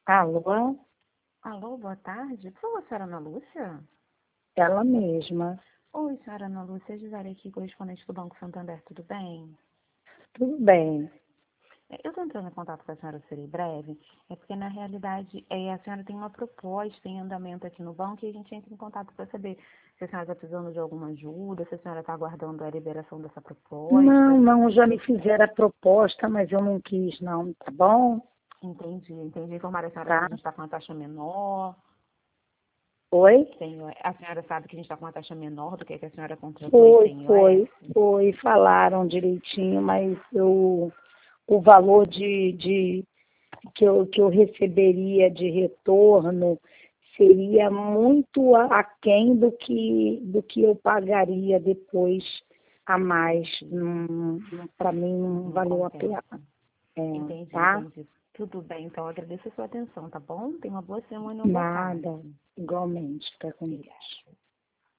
Alô? Alô, boa tarde. Por favor, senhora Ana Lúcia? Ela mesma. Oi, senhora Ana Lúcia, Gisele aqui, correspondente do Banco Santander, tudo bem? Tudo bem. Eu estou entrando em contato com a senhora ser breve, porque na realidade a senhora tem uma proposta em andamento aqui no banco e a gente entra em contato para saber se a senhora está precisando de alguma ajuda, se a senhora está aguardando a liberação dessa proposta. Não, já me fizeram a proposta, mas eu não quis não, tá bom? Entendi. Informar a senhora que Tá? a gente está com uma taxa menor. Oi? A senhora sabe que a gente está com uma taxa menor do que a senhora contratou e Foi, tem o foi, S? foi. Falaram direitinho, mas o valor que eu receberia de retorno seria muito aquém do que eu pagaria depois a mais. Para mim não Não valeu a compensa. pena. É, tá? Entendi. Tudo bem, então agradeço a sua atenção, tá bom? Tenha uma boa semana e uma boa Nada. tarde. Igualmente, fica com Obrigada. Deus.